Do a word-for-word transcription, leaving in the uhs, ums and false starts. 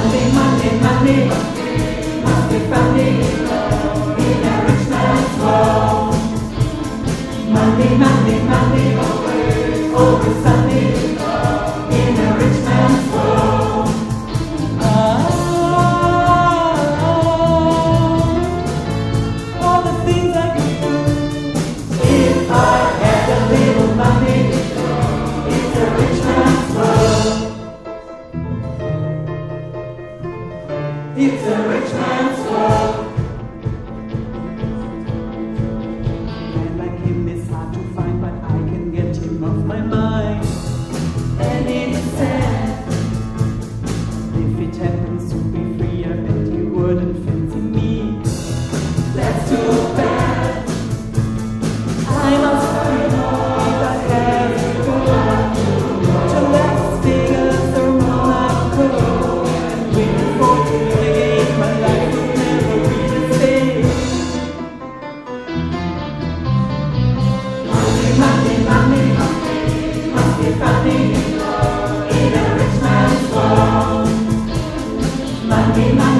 Money, money, money, must be funny in a rich man's world. Money, money, money, always sunny in a rich man's world. Ah, all the things I could do if I had a little money. It's a rich man's world. It's a rich man's world. A man like him is hard to find, but I can get him off my mind. And it's sad if it happens to be free, I bet he wouldn't fancy me. That's too bad. I must be if I have to go to Las Vegas or Monaco and win the fortune again. My life will never be the same. Money, money, money, must be funny in a rich man's world. Money, money.